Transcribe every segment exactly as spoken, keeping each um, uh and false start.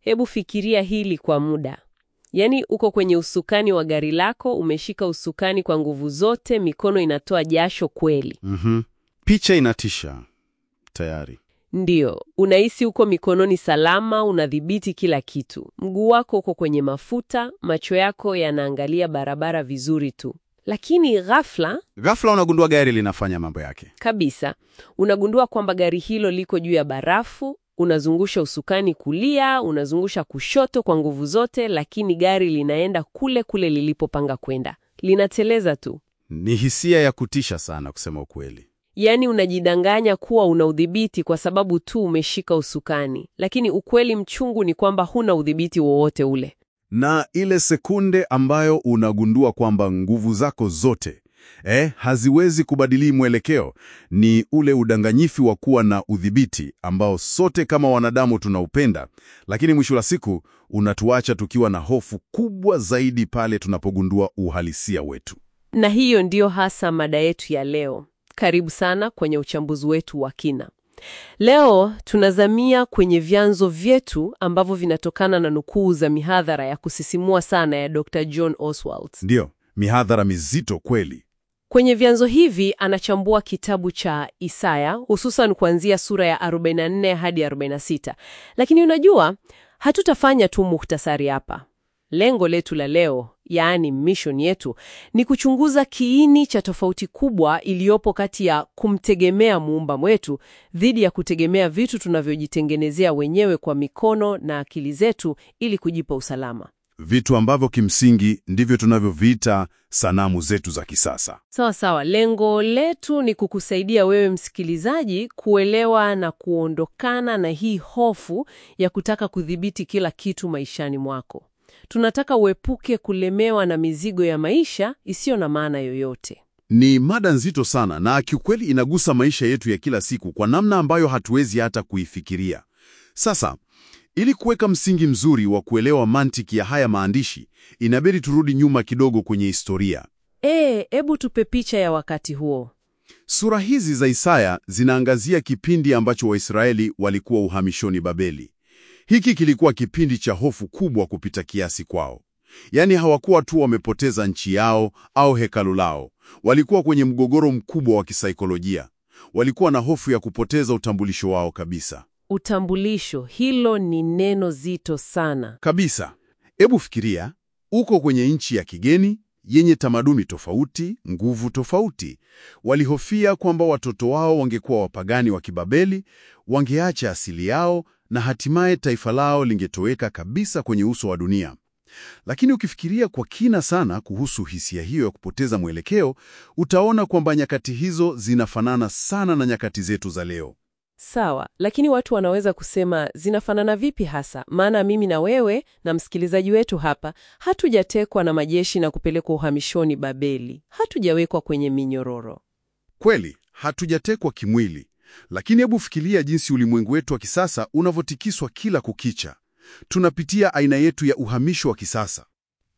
Hebu fikiria hili kwa muda. Yaani uko kwenye usukani wa gari lako, umeshika usukani kwa nguvu zote, mikono inatoa jasho kweli. Mhm. Picha inatisha. Tayari. Ndiyo, unahisi uko mikononi salama, unadhibiti kila kitu. Mguu wako uko kwenye mafuta, macho yako yanaangalia barabara vizuri tu. Lakini ghafla, Ghafla unagundua gari linafanya mambo yake. kabisa, unagundua kwamba gari hilo liko juu ya barafu, unazungusha usukani kulia, unazungusha kushoto kwa nguvu zote, lakini gari linaenda kule kule lilipopanga kwenda. Linateleza tu. Ni hisia ya kutisha sana kusema ukweli. Yaani unajidanganya kuwa una udhibiti kwa sababu tu umeshika usukani, lakini ukweli mchungu ni kwamba huna udhibiti wowote ule. Na ile sekunde ambayo unagundua kwamba nguvu zako zote eh, haziwezi kubadili mwelekeo, ni ule udanganyifu wa kuwa na udhibiti ambao sote kama wanadamu tunaupenda, lakini mwisho wa siku unatuacha tukiwa na hofu kubwa zaidi pale tunapogundua uhalisia wetu. Na hiyo ndiyo hasa mada yetu ya leo. Karibu sana kwenye uchambuzi wetu wa kina. Leo tunazamia kwenye vyanzo vyetu ambavyo vinatokana na nukuu za mihadhara ya kusisimua sana ya Dokta John Oswald. Ndiyo, mihadhara mizito kweli. Kwenye vyanzo hivi anachambua kitabu cha Isaya, hususan kuanzia sura ya arobaini na nne hadi arobaini na sita. Lakini unajua, hatutafanya tu muhtasari hapa. Lengo letu la leo, yaani mission yetu, ni kuchunguza kiini cha tofauti kubwa iliyopo kati ya kumtegemea muumba wetu dhidi ya kutegemea vitu tunavyojitengenezea wenyewe kwa mikono na akili zetu ili kujipa usalama. Vitu ambavyo kimsingi ndivyo tunavyoviita sanamu zetu za kisasa. Sawa sawa, lengo letu ni kukusaidia wewe msikilizaji kuelewa na kuondokana na hii hofu ya kutaka kudhibiti kila kitu maishani mwako. Tunataka uepuke kulemewa na mizigo ya maisha isiyo na maana yoyote. Ni mada nzito sana na kiukweli inagusa maisha yetu ya kila siku kwa namna ambayo hatuwezi hata kuifikiria. Sasa, ili kuweka msingi mzuri wa kuelewa mantiki ya haya maandishi, inabidi turudi nyuma kidogo kwenye historia. Eh, hebu tupe picha ya wakati huo. Sura hizi za Isaya zinaangazia kipindi ambacho Waisraeli walikuwa uhamishoni Babeli. Hiki kilikuwa kipindi cha hofu kubwa kupita kiasi kwao. Yaani hawakuwa tu wamepoteza nchi yao au hekalu lao. Walikuwa kwenye mgogoro mkubwa wa kisaikolojia. Walikuwa na hofu ya kupoteza utambulisho wao kabisa. Utambulisho, hilo ni neno zito sana. Kabisa. Hebu fikiria, uko kwenye nchi ya kigeni, yenye tamaduni tofauti, nguvu tofauti. Walihofia kwamba watoto wao wangekuwa wapagani wa Kibabeli, wangeacha asili yao na hatimaye taifa lao lingetoweka kabisa kwenye uso wa dunia. Lakini ukifikiria kwa kina sana kuhusu hisia hiyo ya kupoteza mwelekeo, utaona kwamba nyakati hizo zinafanana sana na nyakati zetu za leo. Sawa, lakini watu wanaweza kusema zinafanana vipi hasa? Maana mimi na wewe na msikilizaji wetu hapa hatujatekwa na majeshi na kupelekwa uhamishoni Babeli. Hatujawekwa kwenye minyororo. Kweli, hatujatekwa kimwili. Lakini hebu fikiria jinsi ulimwengu wetu wa kisasa unavyotikiswa kila kukicha. Tunapitia aina yetu ya uhamisho wa kisasa.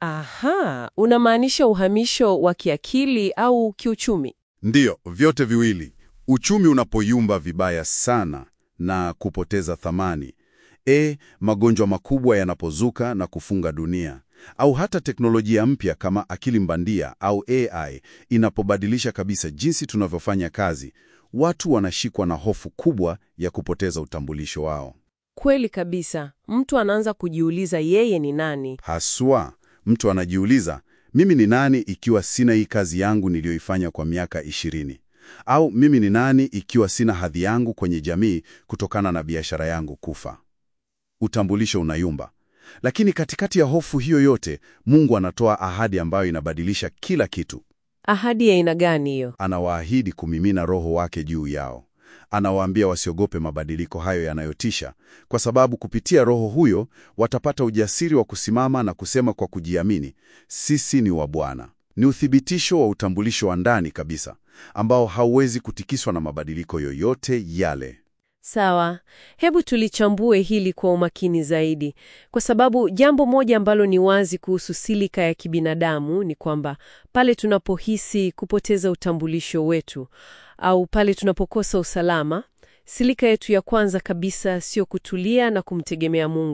Aha, unamaanisha uhamisho wa kiakili au kiuchumi? Ndiyo, vyote viwili. Uchumi unapoyumba vibaya sana na kupoteza thamani. E, magonjwa makubwa yanapozuka na kufunga dunia. Au hata teknolojia mpya kama akili mbandia au A I inapobadilisha kabisa jinsi tunavyofanya kazi. Watu wanashikwa na hofu kubwa ya kupoteza utambulisho wao. Kweli kabisa. Mtu anaanza kujiuliza yeye ni nani? Haswa, mtu anajiuliza, mimi ni nani ikiwa sina hii kazi yangu niliyoifanya kwa miaka ishirini? Au mimi ni nani ikiwa sina hadhi yangu kwenye jamii kutokana na biashara yangu kufa? Utambulisho unayumba. Lakini katikati ya hofu hiyo yote, Mungu anatoa ahadi ambayo inabadilisha kila kitu. Ahadi ya aina gani hiyo? Anawaahidi kumimina Roho wake juu yao. Anawaambia wasiogope mabadiliko hayo yanayotisha, kwa sababu kupitia Roho huyo watapata ujasiri wa kusimama na kusema kwa kujiamini, sisi ni wa Bwana. Ni uthibitisho wa utambulisho wa ndani kabisa, ambao hauwezi kutikiswa na mabadiliko yoyote yale. Sawa, hebu tulichambue hili kwa umakini zaidi, kwa sababu jambo moja ambalo ni wazi kuhusu silika ya kibinadamu ni kwamba pale tunapohisi kupoteza utambulisho wetu au pale tunapokosa usalama, silika yetu ya kwanza kabisa sio kutulia na kumtegemea Mungu.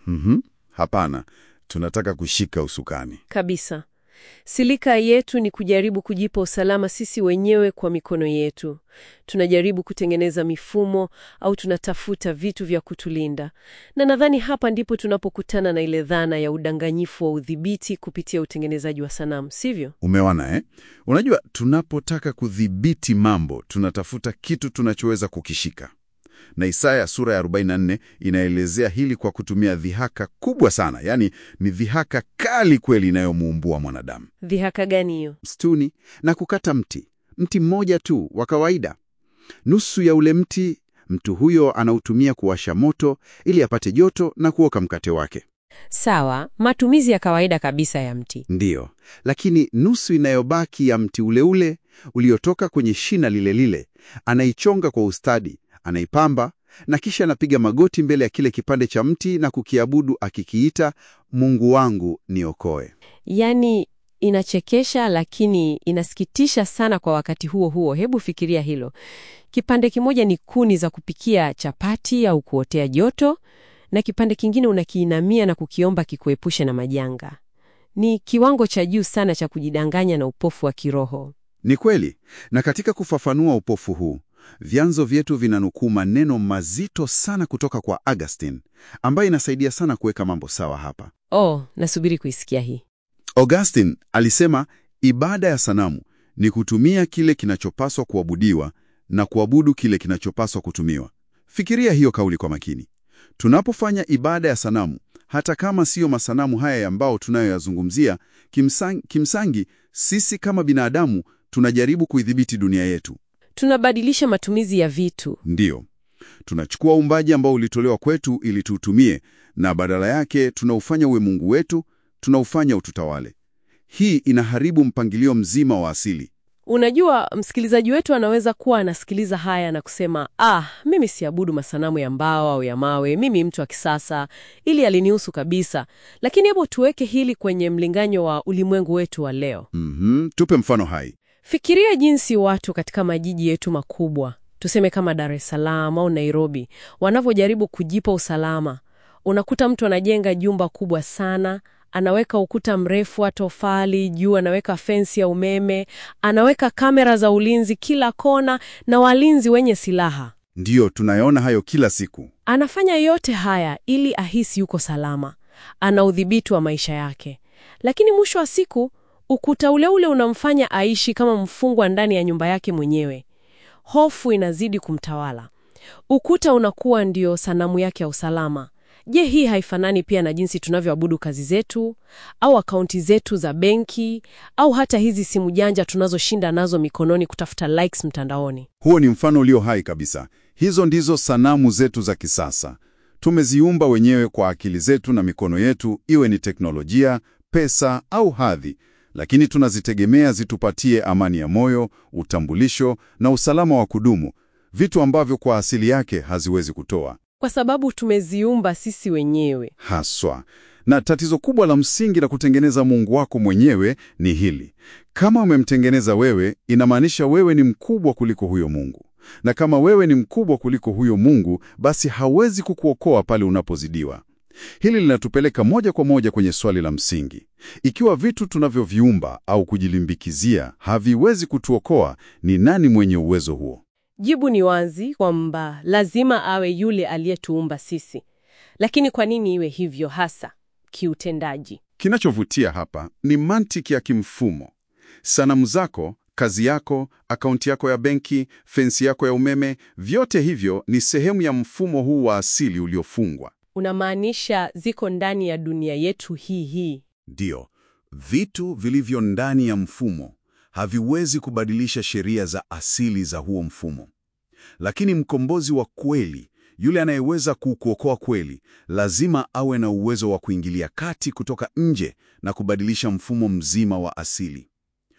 Mhm. Hapana, tunataka kushika usukani. Kabisa. Silika yetu ni kujaribu kujipa usalama sisi wenyewe kwa mikono yetu. Tunajaribu kutengeneza mifumo au tunatafuta vitu vya kutulinda. Na nadhani hapa ndipo tunapokutana na ile dhana ya udanganyifu wa udhibiti kupitia utengenezaji wa sanamu, sivyo? Umeona eh? Unajua, tunapotaka kudhibiti mambo, tunatafuta kitu tunachoweza kukishika. Na Isaya sura ya arobaini na nne inaelezea hili kwa kutumia dhihaka kubwa sana. Yaani ni dhihaka kali kweli inayomuumbua mwanadamu. Dhihaka gani hiyo? Msituni na kukata mti, mti mmoja tu wa kawaida. Nusu ya ule mti, mtu huyo anautumia kuwasha moto ili apate joto na kuoka mkate wake. Sawa, matumizi ya kawaida kabisa ya mti. Ndiyo, lakini nusu inayobaki ya mti ule ule uliotoka kwenye shina lile lile, anaichonga kwa ustadi, anaipamba na kisha anapiga magoti mbele ya kile kipande cha mti na kukiabudu akikiita, Mungu wangu niokoe. Yaani inachekesha lakini inasikitisha sana kwa wakati huo huo. Hebu fikiria hilo. Kipande kimoja ni kuni za kupikia chapati au kuotea joto, na kipande kingine unakiinamia na kukiomba kikuepushe na majanga. Ni kiwango cha juu sana cha kujidanganya na upofu wa kiroho. Ni kweli, na katika kufafanua upofu huu, vyanzo vyetu vinanukuu maneno mazito sana kutoka kwa Augustine, ambaye inasaidia sana kuweka mambo sawa hapa. Oh, nasubiri kuisikia hii. Augustine alisema ibada ya sanamu ni kutumia kile kinachopaswa kuabudiwa na kuabudu kile kinachopaswa kutumiwa. Fikiria hiyo kauli kwa makini. Tunapofanya ibada ya sanamu, hata kama siyo masanamu haya ambao tunayoyazungumzia, kimsangi, kimsangi sisi kama binadamu tunajaribu kuidhibiti dunia yetu. Tunabadilisha matumizi ya vitu. Ndiyo. Tunachukua uumbaji ambao ulitolewa kwetu ili tuutumie, na badala yake tunaufanya uwe Mungu wetu, tunaufanya ututawale. Hii inaharibu mpangilio mzima wa asili. Unajua, msikilizaji wetu anaweza kuwa anasikiliza haya na kusema, ah, mimi siabudu masanamu ya mbao au ya mawe, mimi mtu wa kisasa, ili alinihusu kabisa. Lakini hebu tuweke hili kwenye mlinganyo wa ulimwengu wetu wa leo. Mhm, tupe mfano hai. Fikiria jinsi watu katika majiji yetu makubwa, tuseme kama Dar es Salaam au Nairobi, wanavyojaribu kujipa usalama. Unakuta mtu anajenga jumba kubwa sana, anaweka ukuta mrefu wa tofali, juu anaweka fensi ya umeme, anaweka kamera za ulinzi kila kona na walinzi wenye silaha. Ndiyo, tunayaona hayo kila siku. Anafanya yote haya ili ahisi yuko salama. Ana udhibiti wa maisha yake. Lakini mwisho wa siku, ukuta ule ule unamfanya aishi kama mfungwa ndani ya nyumba yake mwenyewe. Hofu inazidi kumtawala. Ukuta unakuwa ndio sanamu yake ya usalama. Je, hii haifanani pia na jinsi tunavyoabudu kazi zetu, au akaunti zetu za benki, au hata hizi simu janja tunazoshinda nazo mikononi kutafuta likes mtandaoni? Huo ni mfano ulio hai kabisa. Hizo ndizo sanamu zetu za kisasa. Tumeziumba wenyewe kwa akili zetu na mikono yetu, iwe ni teknolojia, pesa au hadhi, lakini tunazitegemea zitupatie amani ya moyo, utambulisho na usalama wa kudumu, vitu ambavyo kwa asili yake haziwezi kutoa. Kwa sababu tumeziumba sisi wenyewe. Haswa. Na tatizo kubwa la msingi la kutengeneza Mungu wako mwenyewe ni hili. Kama umemtengeneza wewe, inamaanisha wewe ni mkubwa kuliko huyo Mungu. Na kama wewe ni mkubwa kuliko huyo Mungu, basi hawezi kukuokoa pale unapozidiwa. Hili linatupeleka moja kwa moja kwenye swali la msingi. Ikiwa vitu tunavyoviumba au kujilimbikizia haviwezi kutuokoa, ni nani mwenye uwezo huo? Jibu ni wazi kwamba lazima awe yule aliyetuumba sisi. Lakini kwa nini iwe hivyo hasa kiutendaji? Kinachovutia hapa ni mantiki ya kimfumo. Sanamu zako, kazi yako, akaunti yako ya benki, fensi yako ya umeme, vyote hivyo ni sehemu ya mfumo huu wa asili uliofungwa. Unamaanisha ziko ndani ya dunia yetu hii hii? Ndiyo, vitu vilivyo ndani ya mfumo haviwezi kubadilisha sheria za asili za huo mfumo. Lakini mkombozi wa kweli, yule anayeweza kukuokoa kweli, lazima awe na uwezo wa kuingilia kati kutoka nje na kubadilisha mfumo mzima wa asili.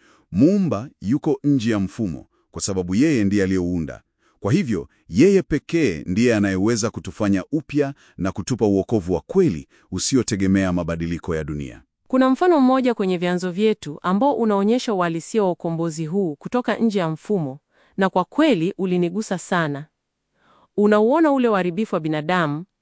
Muumba yuko nje ya mfumo kwa sababu yeye ndiye aliyeuunda. Kwa hivyo, yeye pekee ndiye anayeweza kutufanya upya na kutupa uokovu wa kweli usiotegemea mabadiliko ya dunia. Kuna mfano mmoja kwenye vyanzo vyetu ambao unaonyesha uhalisia wa ukombozi huu kutoka nje ya mfumo, na kwa kweli ulinigusa sana. Unauona ule uharibifu wa binadamu,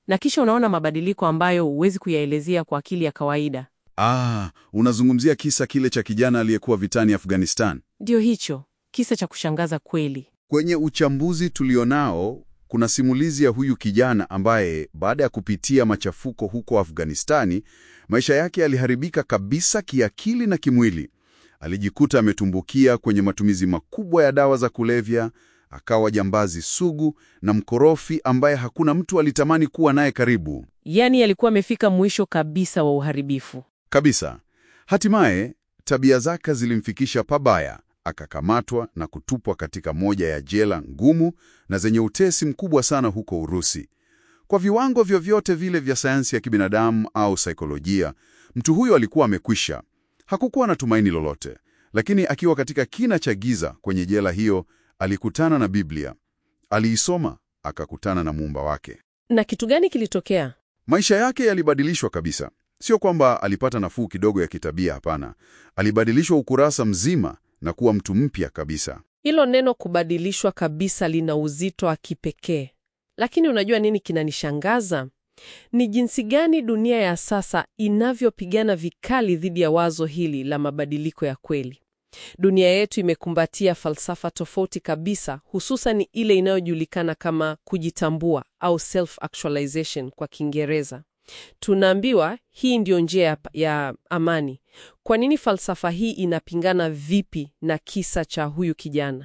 na kisha unaona mabadiliko ambayo huwezi kuyaelezea kwa akili ya kawaida. Ah, unazungumzia kisa kile cha kijana aliyekuwa vitani Afghanistan. Ndio hicho, kisa cha kushangaza kweli. Kwenye uchambuzi tulionao, kuna simulizi ya huyu kijana ambaye baada ya kupitia machafuko huko Afghanistani, maisha yake yaliharibika kabisa kiakili na kimwili. Alijikuta ametumbukia kwenye matumizi makubwa ya dawa za kulevya, akawa jambazi sugu na mkorofi ambaye hakuna mtu alitamani kuwa naye karibu. Yaani alikuwa amefika mwisho kabisa wa uharibifu. Kabisa. Hatimaye, tabia zake zilimfikisha pabaya, akakamatwa na kutupwa katika moja ya jela ngumu na zenye utesi mkubwa sana huko Urusi. Kwa viwango vyovyote vile vya sayansi ya kibinadamu au saikolojia, mtu huyo alikuwa amekwisha. Hakukuwa na tumaini lolote. Lakini akiwa katika kina cha giza kwenye jela hiyo, alikutana na Biblia. Aliisoma, akakutana na Muumba wake. Na kitu gani kilitokea? Maisha yake yalibadilishwa kabisa. Sio kwamba alipata nafuu kidogo ya kitabia, hapana. Alibadilishwa ukurasa mzima na kuwa mtu mpya kabisa. Hilo neno kubadilishwa kabisa lina uzito wa kipekee. Lakini unajua nini kinanishangaza? Ni jinsi gani dunia ya sasa inavyopigana vikali dhidi ya wazo hili la mabadiliko ya kweli. Dunia yetu imekumbatia falsafa tofauti kabisa, hususan ile inayojulikana kama kujitambua au self-actualization kwa Kiingereza. Tunaambiwa hii ndio njia ya, ya amani. Kwa nini falsafa hii inapingana vipi na kisa cha huyu kijana?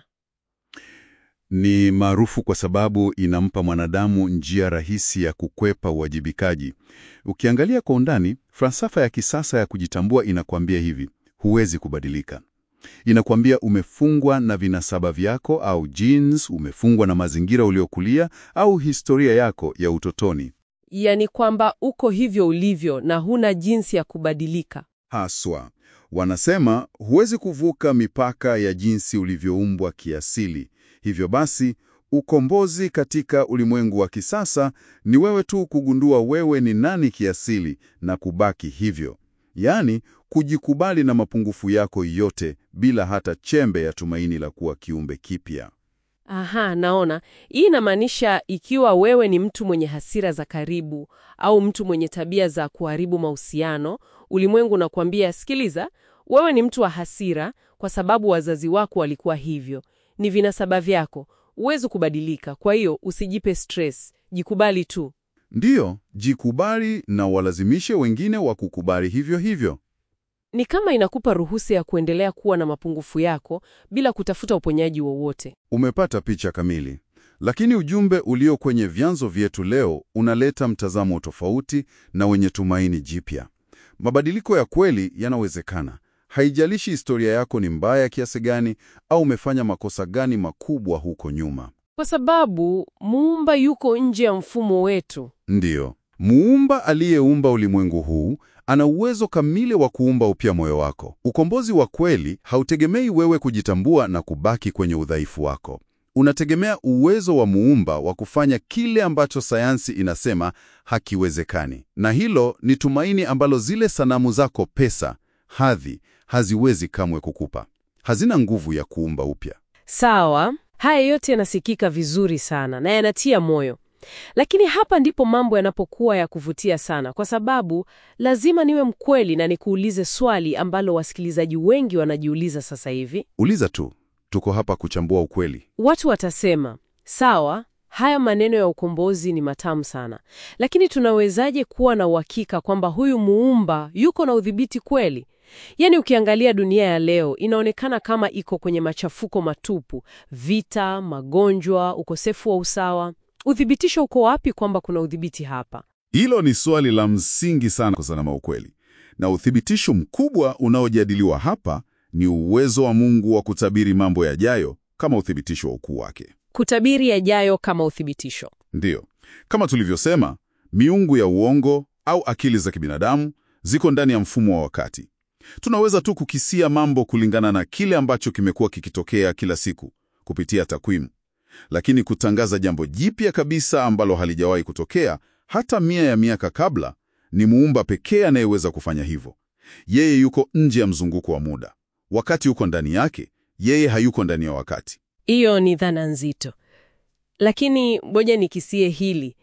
Ni maarufu kwa sababu inampa mwanadamu njia rahisi ya kukwepa uwajibikaji. Ukiangalia kwa undani, falsafa ya kisasa ya kujitambua inakwambia hivi: huwezi kubadilika. Inakwambia umefungwa na vinasaba vyako au genes, umefungwa na mazingira uliokulia au historia yako ya utotoni. Yaani kwamba uko hivyo ulivyo na huna jinsi ya kubadilika. Haswa. Wanasema huwezi kuvuka mipaka ya jinsi ulivyoumbwa kiasili. Hivyo basi, ukombozi katika ulimwengu wa kisasa ni wewe tu kugundua wewe ni nani kiasili na kubaki hivyo. Yaani, kujikubali na mapungufu yako yote bila hata chembe ya tumaini la kuwa kiumbe kipya. Aha, naona. Hii inamaanisha ikiwa wewe ni mtu mwenye hasira za karibu au mtu mwenye tabia za kuharibu mahusiano, ulimwengu unakuambia, sikiliza, wewe ni mtu wa hasira kwa sababu wazazi wako walikuwa hivyo. Ni vinasaba vyako, huwezi kubadilika. Kwa hiyo usijipe stress, jikubali tu. Ndiyo, jikubali na walazimishe wengine wa kukubali hivyo hivyo. Ni kama inakupa ruhusa ya kuendelea kuwa na mapungufu yako bila kutafuta uponyaji wowote. Umepata picha kamili. Lakini ujumbe ulio kwenye vyanzo vyetu leo unaleta mtazamo tofauti na wenye tumaini jipya. Mabadiliko ya kweli yanawezekana. Haijalishi historia yako ni mbaya kiasi gani au umefanya makosa gani makubwa huko nyuma. Kwa sababu Muumba yuko nje ya mfumo wetu. Ndiyo. Muumba aliyeumba ulimwengu huu ana uwezo kamili wa kuumba upya moyo wako. Ukombozi wa kweli hautegemei wewe kujitambua na kubaki kwenye udhaifu wako. Unategemea uwezo wa Muumba wa kufanya kile ambacho sayansi inasema hakiwezekani. Na hilo ni tumaini ambalo zile sanamu zako pesa, hadhi, haziwezi kamwe kukupa. Hazina nguvu ya kuumba upya. Sawa, haya yote yanasikika vizuri sana na yanatia moyo. Lakini hapa ndipo mambo yanapokuwa ya kuvutia sana, kwa sababu lazima niwe mkweli na nikuulize swali ambalo wasikilizaji wengi wanajiuliza sasa hivi. Uliza tu, tuko hapa kuchambua ukweli. Watu watasema, sawa, haya maneno ya ukombozi ni matamu sana, lakini tunawezaje kuwa na uhakika kwamba huyu Muumba yuko na udhibiti kweli? Yaani ukiangalia dunia ya leo inaonekana kama iko kwenye machafuko matupu, vita, magonjwa, ukosefu wa usawa. Uthibitisho uko wapi kwamba kuna udhibiti hapa? Hilo ni swali la msingi sana kusema ukweli. Na uthibitisho mkubwa unaojadiliwa hapa ni uwezo wa Mungu wa kutabiri mambo yajayo kama uthibitisho wa ukuu wake. Kutabiri yajayo kama uthibitisho. Ndiyo. Kama tulivyosema, miungu ya uongo au akili za kibinadamu ziko ndani ya mfumo wa wakati. Tunaweza tu kukisia mambo kulingana na kile ambacho kimekuwa kikitokea kila siku kupitia takwimu. Lakini kutangaza jambo jipya kabisa ambalo halijawahi kutokea hata mia ya miaka kabla, ni Muumba pekee anayeweza kufanya hivyo. Yeye yuko nje ya mzunguko wa muda. Wakati yuko ndani yake, yeye hayuko ndani ya wakati. Hiyo ni dhana nzito. Lakini ngoja nikisie hili.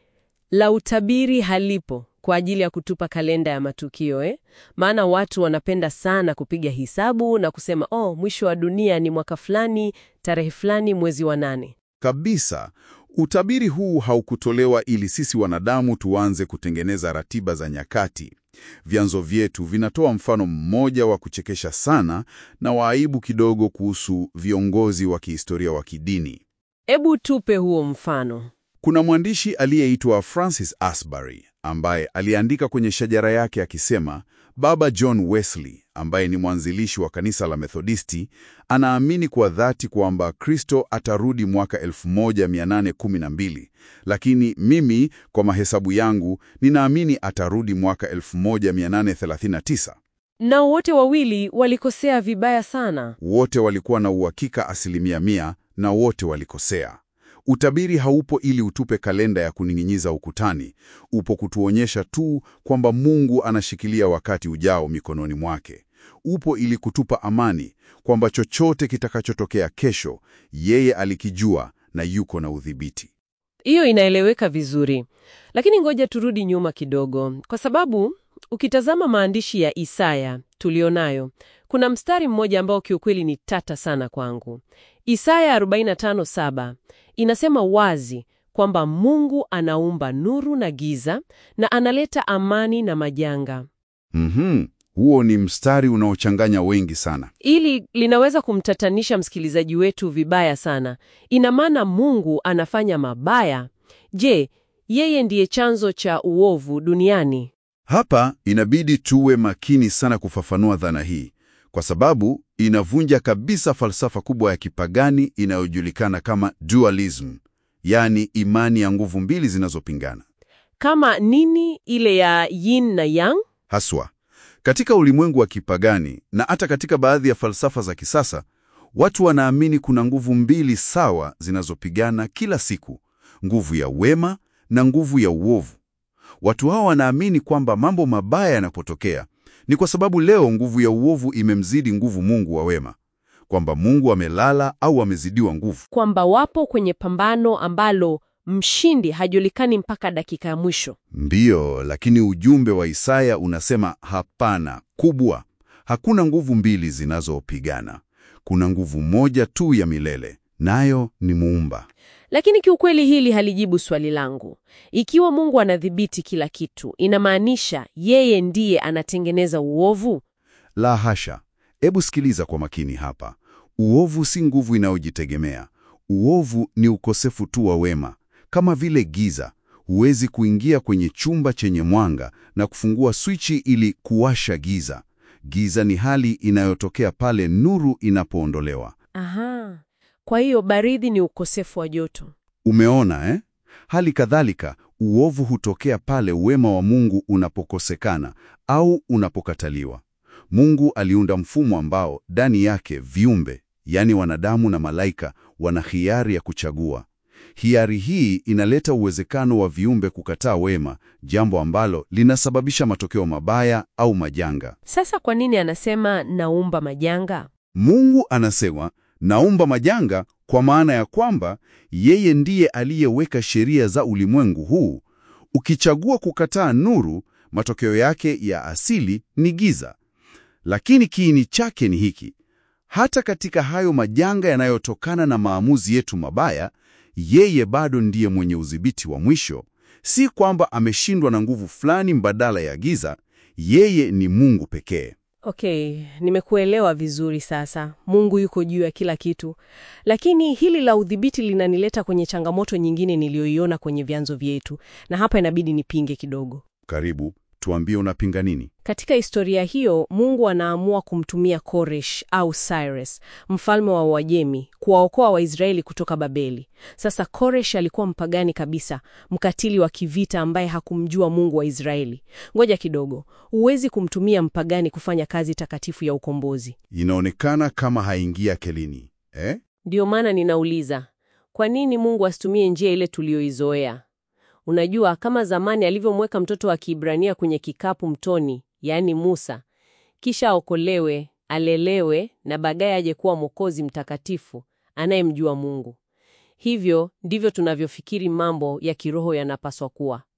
La utabiri halipo kwa ajili ya kutupa kalenda ya matukio eh? Maana watu wanapenda sana kupiga hisabu na kusema oh, mwisho wa dunia ni mwaka fulani, tarehe fulani, mwezi wa nane. Kabisa. Utabiri huu haukutolewa ili sisi wanadamu tuanze kutengeneza ratiba za nyakati. Vyanzo vyetu vinatoa mfano mmoja wa kuchekesha sana na wa aibu kidogo kuhusu viongozi wa kihistoria wa kidini. Ebu tupe huo mfano. Kuna mwandishi aliyeitwa Francis Asbury ambaye aliandika kwenye shajara yake akisema, Baba John Wesley ambaye ni mwanzilishi wa kanisa la Methodisti anaamini kwa dhati kwamba Kristo atarudi mwaka elfu moja mia nane kumi na mbili, lakini mimi kwa mahesabu yangu ninaamini atarudi mwaka elfu moja mia nane thelathini na tisa. Na wote wawili walikosea vibaya sana. Wote walikuwa na uhakika asilimia mia na wote walikosea. Utabiri haupo ili utupe kalenda ya kuning'iniza ukutani. Upo kutuonyesha tu kwamba Mungu anashikilia wakati ujao mikononi mwake. Upo ili kutupa amani kwamba chochote kitakachotokea kesho, yeye alikijua na yuko na udhibiti. Hiyo inaeleweka vizuri. Lakini ngoja turudi nyuma kidogo, kwa sababu ukitazama maandishi ya Isaya tulionayo, kuna mstari mmoja ambao kiukweli ni tata sana kwangu. Isaya arobaini na tano saba inasema wazi kwamba Mungu anaumba nuru na giza na analeta amani na majanga. Mhm. Huo ni mstari unaochanganya wengi sana. Ili linaweza kumtatanisha msikilizaji wetu vibaya sana. Ina maana Mungu anafanya mabaya? Je, yeye ndiye chanzo cha uovu duniani? Hapa inabidi tuwe makini sana kufafanua dhana hii, kwa sababu inavunja kabisa falsafa kubwa ya kipagani inayojulikana kama dualism, yaani imani ya nguvu mbili zinazopingana. Kama nini ile ya yin na yang? Haswa, katika ulimwengu wa kipagani na hata katika baadhi ya falsafa za kisasa, watu wanaamini kuna nguvu mbili sawa zinazopigana kila siku, nguvu ya wema na nguvu ya uovu. Watu hao wanaamini kwamba mambo mabaya yanapotokea ni kwa sababu leo nguvu ya uovu imemzidi nguvu Mungu wa wema, kwamba Mungu amelala au amezidiwa nguvu, kwamba wapo kwenye pambano ambalo mshindi hajulikani mpaka dakika ya mwisho. Ndiyo, lakini ujumbe wa Isaya unasema hapana, kubwa. Hakuna nguvu mbili zinazopigana. Kuna nguvu moja tu ya milele, nayo ni Muumba. Lakini kiukweli hili halijibu swali langu. Ikiwa Mungu anadhibiti kila kitu, inamaanisha yeye ndiye anatengeneza uovu? La hasha. Hebu sikiliza kwa makini hapa. Uovu si nguvu inayojitegemea. Uovu ni ukosefu tu wa wema. Kama vile giza, huwezi kuingia kwenye chumba chenye mwanga na kufungua swichi ili kuwasha giza. Giza ni hali inayotokea pale nuru inapoondolewa. Aha. Kwa hiyo baridi ni ukosefu wa joto. Umeona eh? Hali kadhalika, uovu hutokea pale wema wa Mungu unapokosekana au unapokataliwa. Mungu aliunda mfumo ambao ndani yake viumbe, yani wanadamu na malaika, wana hiari ya kuchagua. Hiari hii inaleta uwezekano wa viumbe kukataa wema, jambo ambalo linasababisha matokeo mabaya au majanga. Sasa kwa nini anasema naumba majanga? Mungu anasema naumba majanga kwa maana ya kwamba yeye ndiye aliyeweka sheria za ulimwengu huu. Ukichagua kukataa nuru, matokeo yake ya asili ni giza. Lakini kiini chake ni hiki: hata katika hayo majanga yanayotokana na maamuzi yetu mabaya, yeye bado ndiye mwenye udhibiti wa mwisho. Si kwamba ameshindwa na nguvu fulani mbadala ya giza, yeye ni Mungu pekee. Okay, nimekuelewa vizuri sasa. Mungu yuko juu ya kila kitu. Lakini hili la udhibiti linanileta kwenye changamoto nyingine niliyoiona kwenye vyanzo vyetu. Na hapa inabidi nipinge kidogo. Karibu, tuambie unapinga nini? Katika historia hiyo, Mungu anaamua kumtumia Koresh au Cyrus, mfalme wa Uajemi, kuwaokoa Waisraeli kutoka Babeli. Sasa Koresh alikuwa mpagani kabisa, mkatili wa kivita ambaye hakumjua Mungu wa Israeli. Ngoja kidogo, huwezi kumtumia mpagani kufanya kazi takatifu ya ukombozi. Inaonekana kama haingia kelini, eh? Ndio maana ninauliza, kwa nini Mungu asitumie njia ile tuliyoizoea? Unajua, kama zamani alivyomweka mtoto wa Kiebrania kwenye kikapu mtoni, yaani Musa, kisha aokolewe, alelewe na baadaye aje kuwa Mwokozi mtakatifu anayemjua Mungu. Hivyo ndivyo tunavyofikiri mambo ya kiroho yanapaswa kuwa.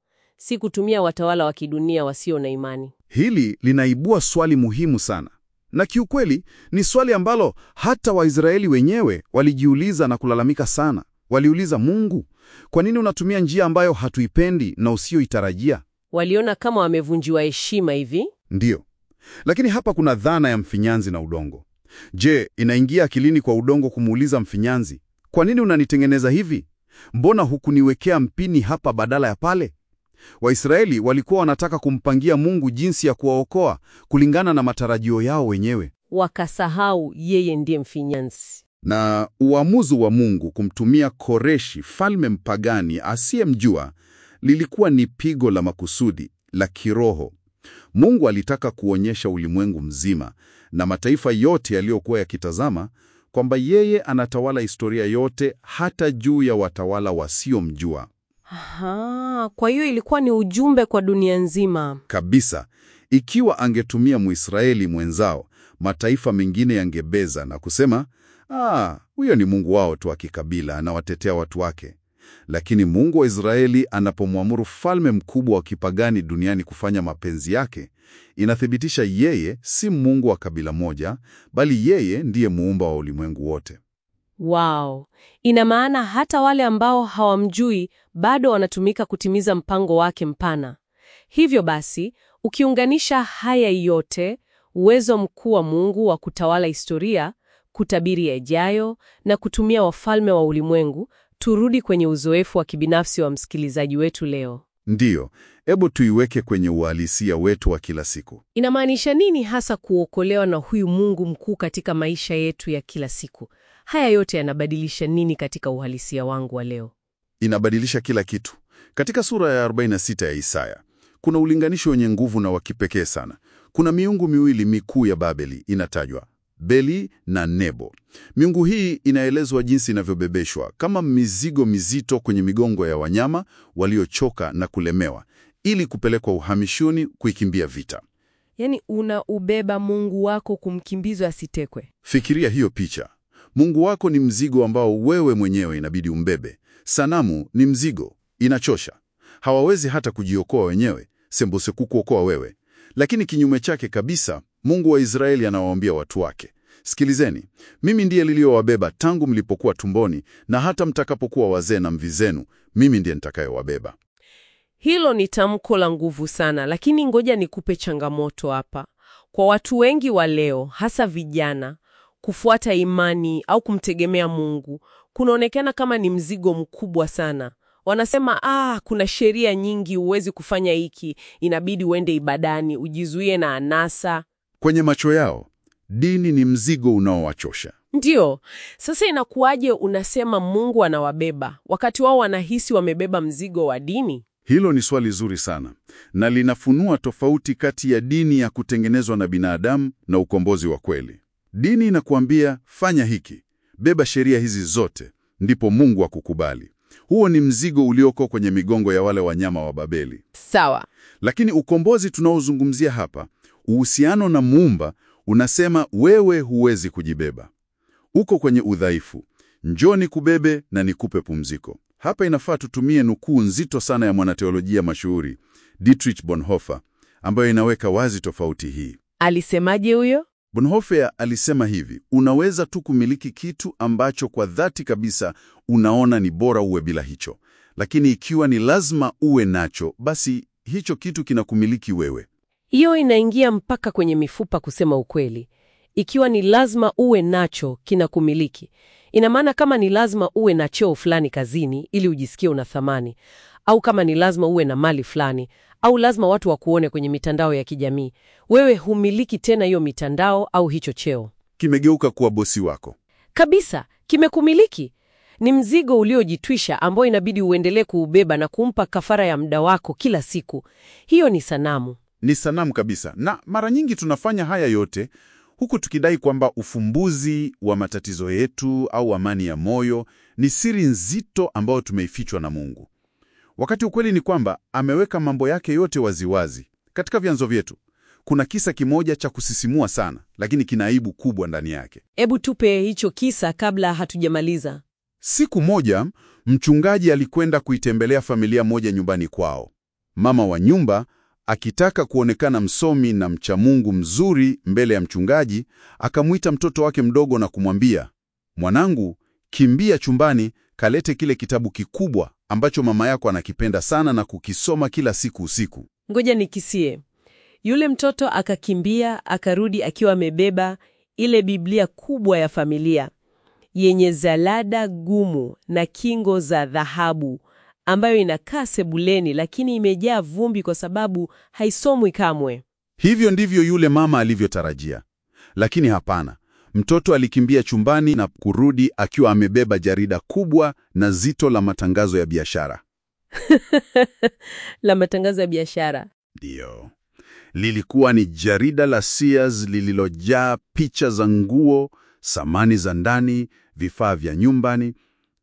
si kutumia watawala wa kidunia wasio na imani. Hili linaibua swali muhimu sana, na kiukweli ni swali ambalo hata Waisraeli wenyewe walijiuliza na kulalamika sana. Waliuliza, Mungu, kwa nini unatumia njia ambayo hatuipendi na usioitarajia? Waliona kama wamevunjiwa heshima hivi. Ndiyo, lakini hapa kuna dhana ya mfinyanzi na udongo. Je, inaingia akilini kwa udongo kumuuliza mfinyanzi, kwa nini unanitengeneza hivi? Mbona hukuniwekea mpini hapa badala ya pale? Waisraeli walikuwa wanataka kumpangia Mungu jinsi ya kuwaokoa kulingana na matarajio yao wenyewe. Wakasahau yeye ndiye mfinyanzi. Na uamuzi wa Mungu kumtumia Koreshi, falme mpagani asiyemjua, lilikuwa ni pigo la makusudi la kiroho. Mungu alitaka kuonyesha ulimwengu mzima na mataifa yote yaliyokuwa yakitazama kwamba yeye anatawala historia yote, hata juu ya watawala wasiomjua. Aha, kwa hiyo ilikuwa ni ujumbe kwa dunia nzima. Kabisa. Ikiwa angetumia Mwisraeli mwenzao, mataifa mengine yangebeza na kusema, ah, huyo ni Mungu wao tu wa kikabila, anawatetea watu wake. Lakini Mungu wa Israeli anapomwamuru falme mkubwa wa kipagani duniani kufanya mapenzi yake, inathibitisha yeye si Mungu wa kabila moja, bali yeye ndiye muumba wa ulimwengu wote. Wow. Ina maana hata wale ambao hawamjui bado wanatumika kutimiza mpango wake mpana. Hivyo basi, ukiunganisha haya yote, uwezo mkuu wa Mungu wa kutawala historia, kutabiri yajayo na kutumia wafalme wa ulimwengu, turudi kwenye uzoefu wa kibinafsi wa msikilizaji wetu leo. Ndiyo, hebu tuiweke kwenye uhalisia wetu wa kila siku. Inamaanisha nini hasa kuokolewa na huyu Mungu mkuu katika maisha yetu ya kila siku? Haya yote yanabadilisha nini katika uhalisia wangu wa leo? Inabadilisha kila kitu. Katika sura ya arobaini na sita ya Isaya, kuna ulinganisho wenye nguvu na wa kipekee sana. Kuna miungu miwili mikuu ya Babeli inatajwa, Beli na Nebo. Miungu hii inaelezwa jinsi inavyobebeshwa kama mizigo mizito kwenye migongo ya wanyama waliochoka na kulemewa, ili kupelekwa uhamishoni kuikimbia vita. Yaani unaubeba Mungu wako kumkimbizwa asitekwe. Fikiria hiyo picha. Mungu wako ni mzigo ambao wewe mwenyewe inabidi umbebe. Sanamu ni mzigo, inachosha. Hawawezi hata kujiokoa wenyewe, sembuse kukuokoa wewe. Lakini kinyume chake kabisa, Mungu wa Israeli anawaambia watu wake, sikilizeni, mimi ndiye niliyowabeba tangu mlipokuwa tumboni, na hata mtakapokuwa wazee na mvi zenu, mimi ndiye nitakayewabeba. Hilo ni tamko la nguvu sana, lakini ngoja nikupe changamoto hapa. Kwa watu wengi wa leo, hasa vijana, kufuata imani au kumtegemea Mungu kunaonekana kama ni mzigo mkubwa sana. Wanasema, ah, kuna sheria nyingi, huwezi kufanya hiki, inabidi uende ibadani, ujizuie na anasa. Kwenye macho yao, dini ni mzigo unaowachosha. Ndiyo. Sasa inakuwaje unasema Mungu anawabeba, wakati wao wanahisi wamebeba mzigo wa dini? Hilo ni swali zuri sana, na linafunua tofauti kati ya dini ya kutengenezwa na binadamu na ukombozi wa kweli. Dini inakuambia, fanya hiki, beba sheria hizi zote, ndipo Mungu akukubali. Huo ni mzigo ulioko kwenye migongo ya wale wanyama wa Babeli. Sawa. Lakini ukombozi tunaozungumzia hapa, uhusiano na Muumba, unasema wewe huwezi kujibeba. Uko kwenye udhaifu. Njoo nikubebe na nikupe pumziko. Hapa inafaa tutumie nukuu nzito sana ya mwanateolojia mashuhuri Dietrich Bonhoeffer, ambayo inaweka wazi tofauti hii. Alisemaje huyo? Bonhoeffer alisema hivi, unaweza tu kumiliki kitu ambacho kwa dhati kabisa unaona ni bora uwe bila hicho. Lakini ikiwa ni lazima uwe nacho, basi hicho kitu kinakumiliki wewe. Hiyo inaingia mpaka kwenye mifupa, kusema ukweli. Ikiwa ni lazima uwe nacho, kinakumiliki. Ina maana kama ni lazima uwe na cheo fulani kazini ili ujisikie una thamani, au kama ni lazima uwe na mali fulani, au lazima watu wakuone kwenye mitandao ya kijamii, wewe humiliki tena hiyo mitandao au hicho cheo. Kimegeuka kuwa bosi wako. Kabisa, kimekumiliki. Ni mzigo uliojitwisha ambao inabidi uendelee kuubeba na kumpa kafara ya muda wako kila siku. Hiyo ni sanamu. Ni sanamu kabisa. Na mara nyingi tunafanya haya yote huku tukidai kwamba ufumbuzi wa matatizo yetu au amani ya moyo ni siri nzito ambayo tumeifichwa na Mungu. Wakati ukweli ni kwamba ameweka mambo yake yote waziwazi. Katika vyanzo vyetu kuna kisa kimoja cha kusisimua sana, lakini kina aibu kubwa ndani yake. Hebu tupe hicho kisa kabla hatujamaliza. Siku moja, mchungaji alikwenda kuitembelea familia moja nyumbani kwao. Mama wa nyumba, akitaka kuonekana msomi na mcha Mungu mzuri mbele ya mchungaji, akamwita mtoto wake mdogo na kumwambia, "Mwanangu, kimbia chumbani, kalete kile kitabu kikubwa ambacho mama yako anakipenda sana na kukisoma kila siku usiku." Ngoja nikisie. Yule mtoto akakimbia, akarudi akiwa amebeba ile Biblia kubwa ya familia yenye jalada gumu na kingo za dhahabu, ambayo inakaa sebuleni lakini imejaa vumbi kwa sababu haisomwi kamwe. Hivyo ndivyo yule mama alivyotarajia. Lakini hapana. Mtoto alikimbia chumbani na kurudi akiwa amebeba jarida kubwa na zito la matangazo ya biashara. La matangazo ya biashara. Ndio. Lilikuwa ni jarida la Sears lililojaa picha za nguo, samani za ndani, vifaa vya nyumbani.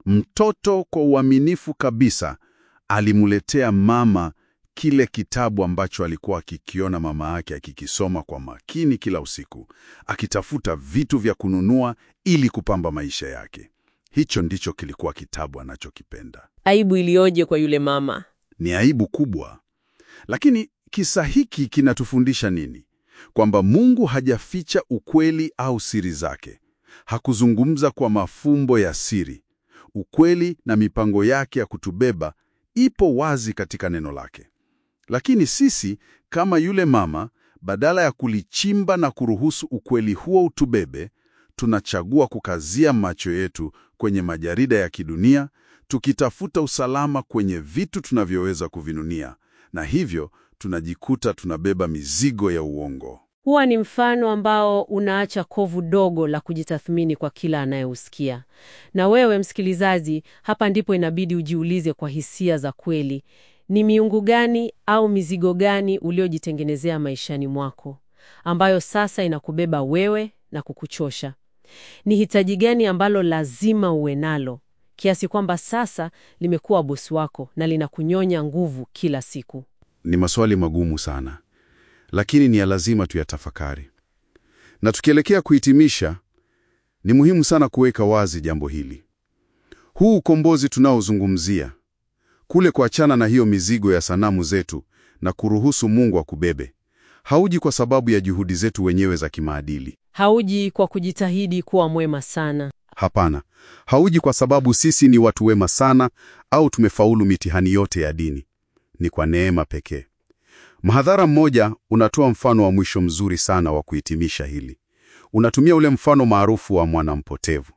Mtoto kwa uaminifu kabisa alimletea mama kile kitabu ambacho alikuwa akikiona mama yake akikisoma kwa makini kila usiku, akitafuta vitu vya kununua ili kupamba maisha yake. Hicho ndicho kilikuwa kitabu anachokipenda. Aibu ilioje kwa yule mama. Ni aibu kubwa. Lakini kisa hiki kinatufundisha nini? Kwamba Mungu hajaficha ukweli au siri zake. Hakuzungumza kwa mafumbo ya siri. Ukweli na mipango yake ya kutubeba ipo wazi katika neno lake. Lakini sisi, kama yule mama, badala ya kulichimba na kuruhusu ukweli huo utubebe, tunachagua kukazia macho yetu kwenye majarida ya kidunia, tukitafuta usalama kwenye vitu tunavyoweza kuvinunia, na hivyo tunajikuta tunabeba mizigo ya uongo. Huwa ni mfano ambao unaacha kovu dogo la kujitathmini kwa kila anayeusikia. Na wewe msikilizaji, hapa ndipo inabidi ujiulize kwa hisia za kweli. Ni miungu gani au mizigo gani uliojitengenezea maishani mwako, ambayo sasa inakubeba wewe na kukuchosha? Ni hitaji gani ambalo lazima uwe nalo, kiasi kwamba sasa limekuwa bosi wako na linakunyonya nguvu kila siku? Ni maswali magumu sana, lakini ni ya lazima tuyatafakari. Na tukielekea kuhitimisha, ni muhimu sana kuweka wazi jambo hili. Huu ukombozi tunaozungumzia, kule kuachana na hiyo mizigo ya sanamu zetu na kuruhusu Mungu akubebe, hauji kwa sababu ya juhudi zetu wenyewe za kimaadili. Hauji kwa kujitahidi kuwa mwema sana. Hapana, hauji kwa sababu sisi ni watu wema sana au tumefaulu mitihani yote ya dini. Ni kwa neema pekee. Mhadhara mmoja unatoa mfano wa mwisho mzuri sana wa kuhitimisha hili. Unatumia ule mfano maarufu wa mwana mpotevu.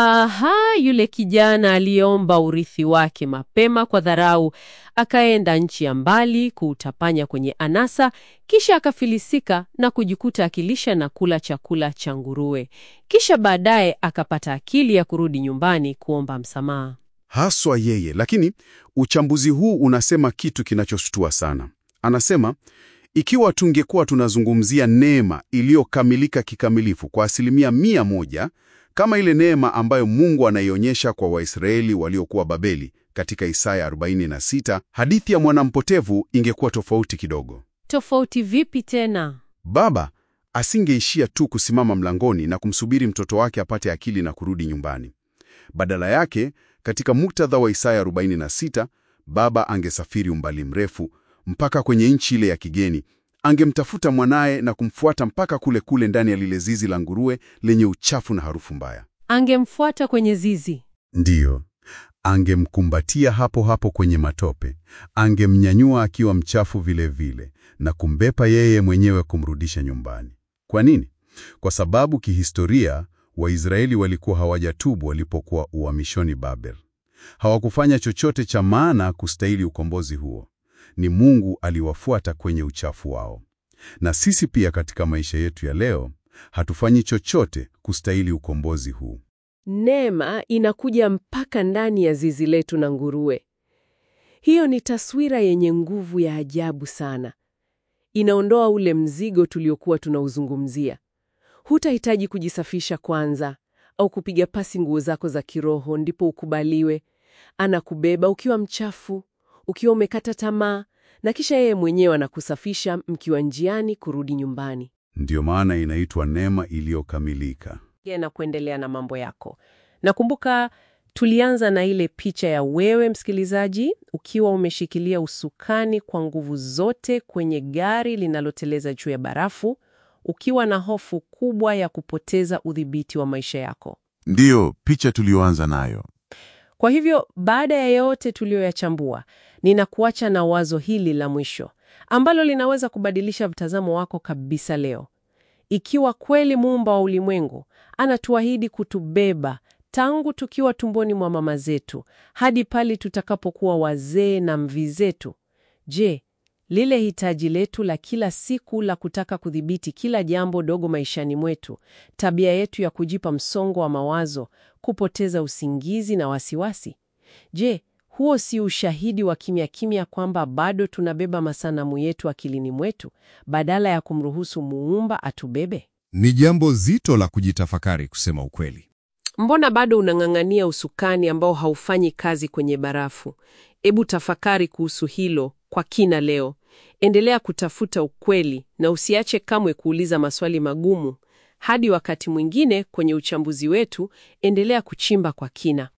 Aha, yule kijana aliomba urithi wake mapema kwa dharau, akaenda nchi ya mbali kuutapanya kwenye anasa, kisha akafilisika na kujikuta akilisha na kula chakula cha nguruwe. Kisha baadaye akapata akili ya kurudi nyumbani kuomba msamaha. Haswa yeye, lakini uchambuzi huu unasema kitu kinachoshtua sana. Anasema, ikiwa tungekuwa tunazungumzia neema iliyokamilika kikamilifu kwa asilimia mia moja, kama ile neema ambayo Mungu anaionyesha kwa Waisraeli waliokuwa Babeli katika Isaya arobaini na sita, hadithi ya mwanampotevu ingekuwa tofauti kidogo. Tofauti vipi tena? Baba asingeishia tu kusimama mlangoni na kumsubiri mtoto wake apate akili na kurudi nyumbani. Badala yake, katika muktadha wa Isaya arobaini na sita, baba angesafiri umbali mrefu mpaka kwenye nchi ile ya kigeni. Angemtafuta mwanaye na kumfuata mpaka kule kule ndani ya lile zizi la nguruwe lenye uchafu na harufu mbaya. Angemfuata kwenye zizi. Ndiyo. Angemkumbatia hapo hapo kwenye matope. Angemnyanyua akiwa mchafu vile vile na kumbepa yeye mwenyewe kumrudisha nyumbani. Kwa nini? Kwa sababu kihistoria Waisraeli walikuwa hawajatubu walipokuwa uhamishoni Babel. Hawakufanya chochote cha maana kustahili ukombozi huo. Ni Mungu aliwafuata kwenye uchafu wao. Na sisi pia katika maisha yetu ya leo, hatufanyi chochote kustahili ukombozi huu. Neema inakuja mpaka ndani ya zizi letu na nguruwe. Hiyo ni taswira yenye nguvu ya ajabu sana. Inaondoa ule mzigo tuliokuwa tunauzungumzia. Hutahitaji kujisafisha kwanza au kupiga pasi nguo zako za kiroho ndipo ukubaliwe. Anakubeba ukiwa mchafu, ukiwa umekata tamaa, na kisha yeye mwenyewe anakusafisha mkiwa njiani kurudi nyumbani. Ndiyo maana inaitwa neema iliyokamilika. Na kuendelea na mambo yako. Nakumbuka Tulianza na ile picha ya wewe msikilizaji, ukiwa umeshikilia usukani kwa nguvu zote kwenye gari linaloteleza juu ya barafu, ukiwa na hofu kubwa ya kupoteza udhibiti wa maisha yako. Ndiyo picha tulioanza nayo. Kwa hivyo, baada ya yote tuliyoyachambua, ninakuacha na wazo hili la mwisho, ambalo linaweza kubadilisha mtazamo wako kabisa leo. Ikiwa kweli Muumba wa ulimwengu anatuahidi kutubeba tangu tukiwa tumboni mwa mama zetu hadi pale tutakapokuwa wazee na mvi zetu, je, lile hitaji letu la kila siku la kutaka kudhibiti kila jambo dogo maishani mwetu, tabia yetu ya kujipa msongo wa mawazo, kupoteza usingizi na wasiwasi, je, huo si ushahidi wa kimya kimya kwamba bado tunabeba masanamu yetu akilini mwetu badala ya kumruhusu Muumba atubebe? Ni jambo zito la kujitafakari, kusema ukweli. Mbona bado unang'ang'ania usukani ambao haufanyi kazi kwenye barafu? Ebu tafakari kuhusu hilo kwa kina leo. Endelea kutafuta ukweli na usiache kamwe kuuliza maswali magumu. Hadi wakati mwingine kwenye uchambuzi wetu, endelea kuchimba kwa kina.